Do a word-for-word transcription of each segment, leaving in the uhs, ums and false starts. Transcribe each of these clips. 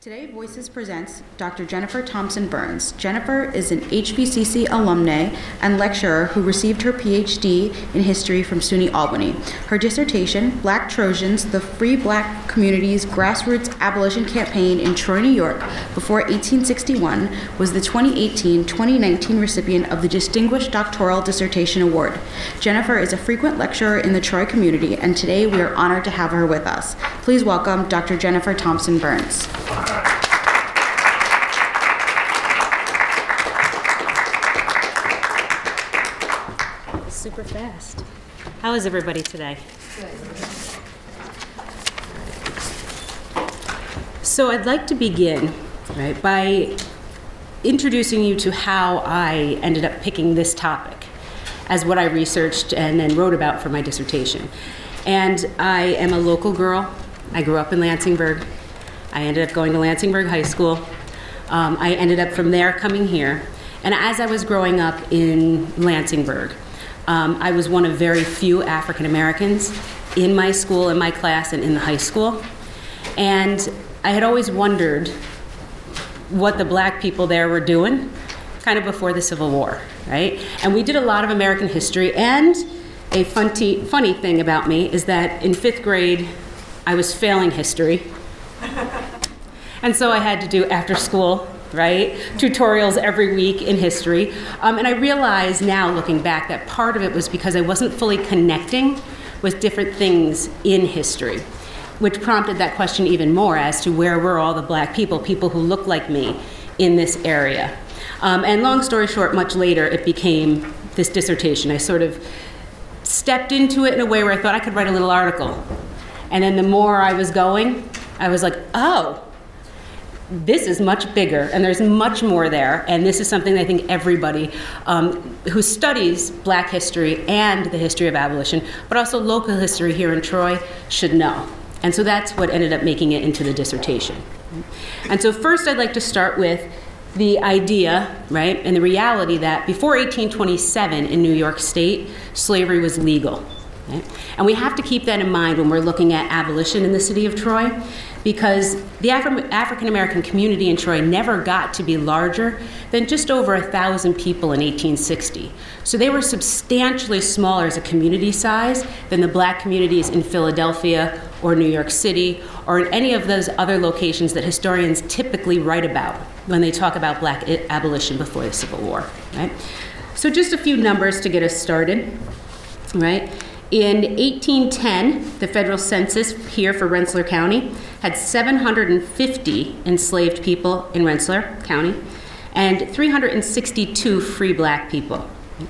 Today, Voices presents Doctor Jennifer Thompson Burns. Jennifer is an H V C C alumna and lecturer who received her P H D in history from SUNY Albany. Her dissertation, Black Trojans, the Free Black Community's Grassroots Abolition Campaign in Troy, New York, before eighteen sixty-one, was the twenty eighteen twenty nineteen recipient of the Distinguished Doctoral Dissertation Award. Jennifer is a frequent lecturer in the Troy community, and today we are honored to have her with us. Please welcome Doctor Jennifer Thompson Burns. Super fast. How is everybody today? Good. So I'd like to begin, right, by introducing you to how I ended up picking this topic as what I researched and then wrote about for my dissertation. And I am a local girl. I grew up in Lansingburg. I ended up going to Lansingburg High School. Um, I ended up from there coming here. And as I was growing up in Lansingburg, Um, I was one of very few African Americans in my school, in my class, and in the high school. And I had always wondered what the black people there were doing kind of before the Civil War, right? And we did a lot of American history. And a funny, funny thing about me is that in fifth grade, I was failing history. And so I had to do after school, right? Tutorials every week in history. Um, and I realize now, looking back, that part of it was because I wasn't fully connecting with different things in history, which prompted that question even more as to where were all the black people, people who looked like me in this area. Um, and long story short, much later, it became this dissertation. I sort of stepped into it in a way where I thought I could write a little article. And then the more I was going, I was like, oh, this is much bigger, and there's much more there, and this is something I think everybody um, who studies black history and the history of abolition, but also local history here in Troy, should know. And so that's what ended up making it into the dissertation. And so first I'd like to start with the idea, right, and the reality that before eighteen twenty-seven in New York State, slavery was legal. Right? And we have to keep that in mind when we're looking at abolition in the city of Troy, because the Afri- African American community in Troy never got to be larger than just over a thousand people in eighteen sixty. So they were substantially smaller as a community size than the black communities in Philadelphia or New York City or in any of those other locations that historians typically write about when they talk about black I- abolition before the Civil War. Right? So just a few numbers to get us started. Right? In eighteen ten, the federal census here for Rensselaer County had seven hundred fifty enslaved people in Rensselaer County and three hundred sixty-two free black people.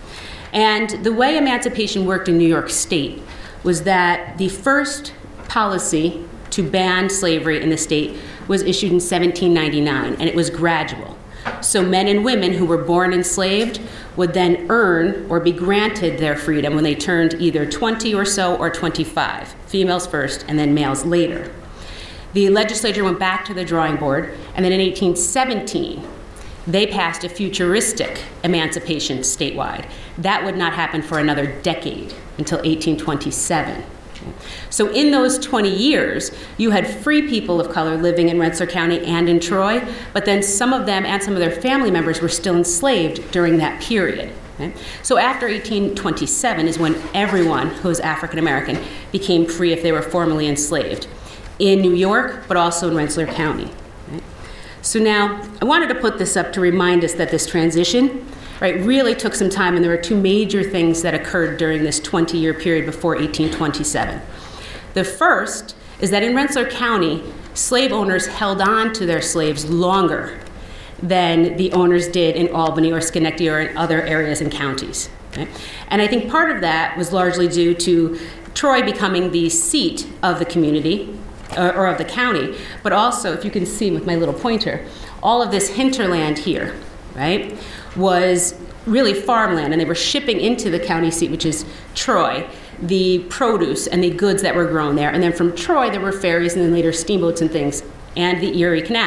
And the way emancipation worked in New York State was that the first policy to ban slavery in the state was issued in seventeen ninety-nine, and it was gradual. So men and women who were born enslaved would then earn or be granted their freedom when they turned either twenty or so or twenty-five, females first and then males later. The legislature went back to the drawing board, and then in eighteen seventeen, they passed a futuristic emancipation statewide. That would not happen for another decade, until eighteen twenty-seven. So in those twenty years, you had free people of color living in Rensselaer County and in Troy, but then some of them and some of their family members were still enslaved during that period. Okay? So after eighteen twenty-seven is when everyone who was African American became free if they were formerly enslaved in New York, but also in Rensselaer County. Right? So now I wanted to put this up to remind us that this transition, right, really took some time, and there were two major things that occurred during this twenty-year period before eighteen twenty-seven. The first is that in Rensselaer County, slave owners held on to their slaves longer than the owners did in Albany or Schenectady or in other areas and counties. Okay? And I think part of that was largely due to Troy becoming the seat of the community, or, or of the county, but also, if you can see with my little pointer, all of this hinterland here, right, was really farmland, and they were shipping into the county seat, which is Troy, the produce and the goods that were grown there. And then from Troy, there were ferries and then later steamboats and things, and the Erie Canal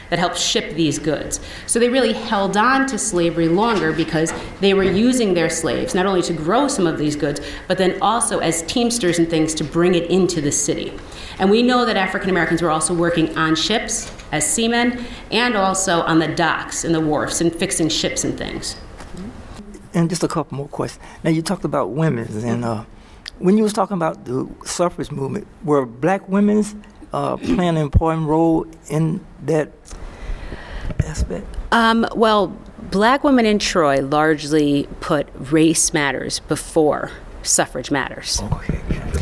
that helped ship these goods. So they really held on to slavery longer because they were using their slaves not only to grow some of these goods, but then also as teamsters and things to bring it into the city. And we know that African Americans were also working on ships as seamen and also on the docks and the wharfs and fixing ships and things. And just a couple more questions. Now, you talked about women, and uh, when you was talking about the suffrage movement, were black women uh, playing an important role in that aspect? Um, well, black women in Troy largely put race matters before suffrage matters. Okay.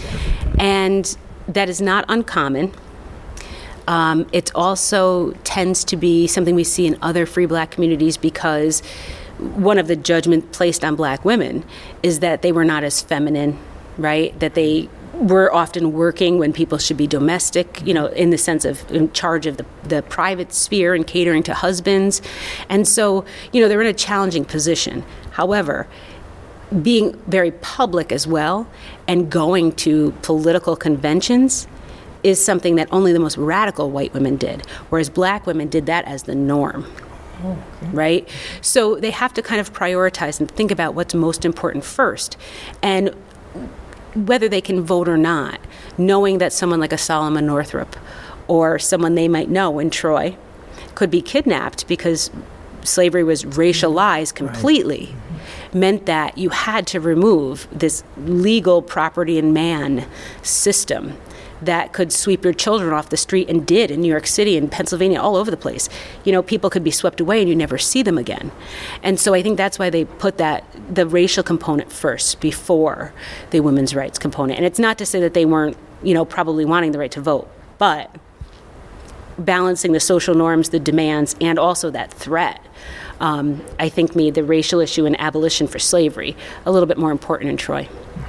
And that is not uncommon. Um, it also tends to be something we see in other free black communities because one of the judgments placed on black women is that they were not as feminine, right? That they were often working when people should be domestic, you know, in the sense of in charge of the, the private sphere and catering to husbands. And so, you know, they're in a challenging position. However, being very public as well and going to political conventions is something that only the most radical white women did, whereas black women did that as the norm. Oh, okay. Right? So they have to kind of prioritize and think about what's most important first. And whether they can vote or not, knowing that someone like a Solomon Northup or someone they might know in Troy could be kidnapped because slavery was racialized completely, right. Mm-hmm. meant that you had to remove this legal property in man system that could sweep your children off the street, and did in New York City and Pennsylvania, all over the place. You know, people could be swept away and you never see them again. And so I think that's why they put that, the racial component first before the women's rights component. And it's not to say that they weren't, you know, probably wanting the right to vote, but balancing the social norms, the demands, and also that threat, um, I think made the racial issue and abolition for slavery a little bit more important in Troy.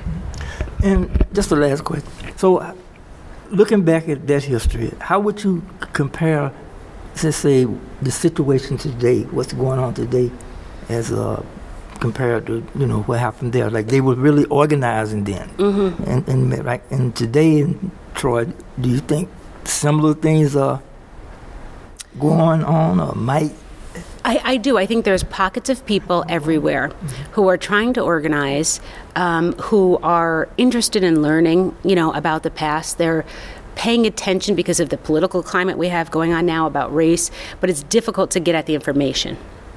And just the last question. So, looking back at that history, how would you compare, let's say, the situation today, what's going on today, as uh, compared to, you know, what happened there? Like, they were really organizing then. Mm-hmm. And, and, like, and today in Troy, do you think similar things are going on or might? I, I do. I think there's pockets of people everywhere who are trying to organize, um, who are interested in learning, you know, about the past. They're paying attention because of the political climate we have going on now about race, but it's difficult to get at the information.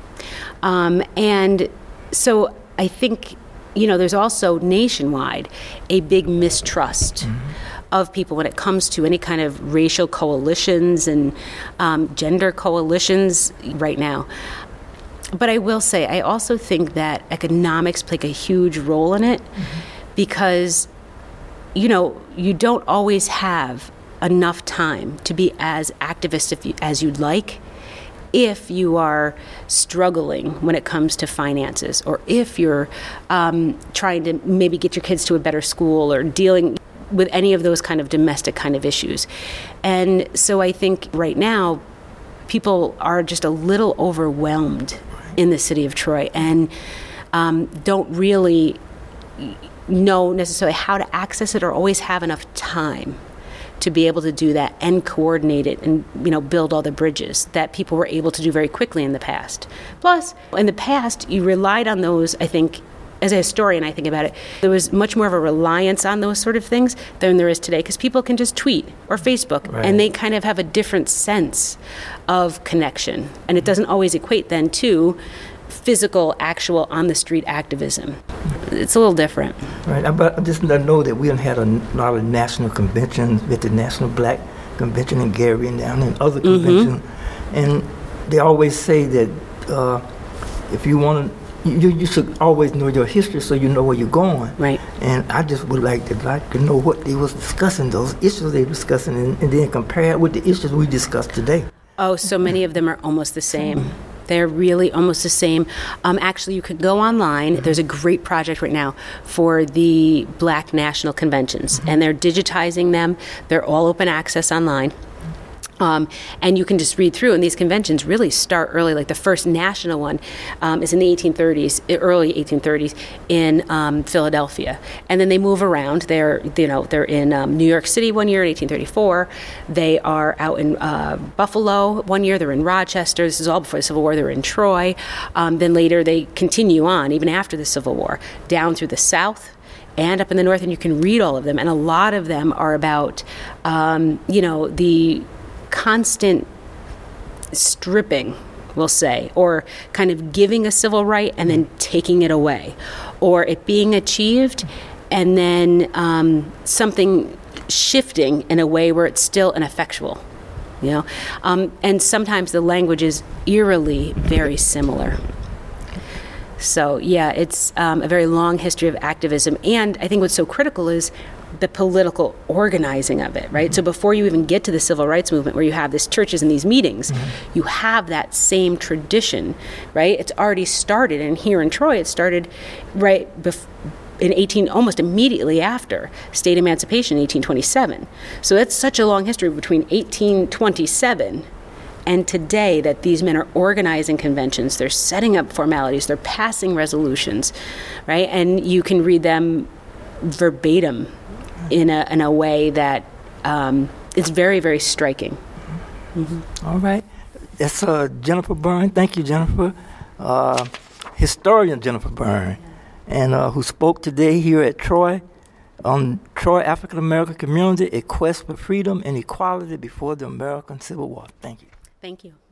Um, and so I think, you know, there's also nationwide a big mistrust mm-hmm. of people when it comes to any kind of racial coalitions and um, gender coalitions right now. But I will say, I also think that economics play a huge role in it mm-hmm. because, you know, you don't always have enough time to be as activist if you, as you'd like if you are struggling when it comes to finances, or if you're um, trying to maybe get your kids to a better school, or dealing with any of those kind of domestic kind of issues. And so I think right now people are just a little overwhelmed in the city of Troy and um, don't really know necessarily how to access it or always have enough time to be able to do that and coordinate it and, you know, build all the bridges that people were able to do very quickly in the past. Plus, in the past, you relied on those, I think, as a historian, I think about it, there was much more of a reliance on those sort of things than there is today, because people can just tweet or Facebook, right. and they kind of have a different sense of connection. And it doesn't always equate then to physical, actual, on-the-street activism. It's a little different. Right, but I just know that we have had a lot of national conventions, with the National Black Convention in Gary and down in other conventions, mm-hmm. and they always say that uh, if you want to, You, you should always know your history so you know where you're going. Right. And I just would like to like to know what they was discussing, those issues they were discussing, and, and then compare it with the issues we discussed today. Oh, so many of them are almost the same. They're really almost the same. Um, actually, you could go online. Mm-hmm. There's a great project right now for the Black National Conventions, mm-hmm. and they're digitizing them. They're all open access online. Um, and you can just read through, and these conventions really start early. Like the first national one um, is in the eighteen thirties, early eighteen thirties, in um, Philadelphia, and then they move around. They're, you know, they're in um, New York City one year in eighteen thirty-four. They are out in uh, Buffalo one year. They're in Rochester. This is all before the Civil War. They're in Troy. Um, then later they continue on, even after the Civil War, down through the South and up in the North, and you can read all of them. And a lot of them are about, um, you know, the constant stripping, we'll say, or kind of giving a civil right and then taking it away, or it being achieved and then um, something shifting in a way where it's still ineffectual, you know. Um, and sometimes the language is eerily very similar. So yeah, it's um, a very long history of activism, and I think what's so critical is the political organizing of it, right? Mm-hmm. So before you even get to the civil rights movement, where you have these churches and these meetings, mm-hmm. you have that same tradition, right? It's already started, and here in Troy, it started right bef- in eighteen, almost immediately after state emancipation in eighteen twenty-seven. So that's such a long history between eighteen twenty-seven and today, that these men are organizing conventions, they're setting up formalities, they're passing resolutions, right? And you can read them verbatim in a in a way that um, is very, very striking. Mm-hmm. All right. That's uh, Jennifer Byrne. Thank you, Jennifer. Uh, historian Jennifer Byrne, and uh, who spoke today here at Troy on Troy African American Community, A Quest for Freedom and Equality Before the American Civil War. Thank you. Thank you.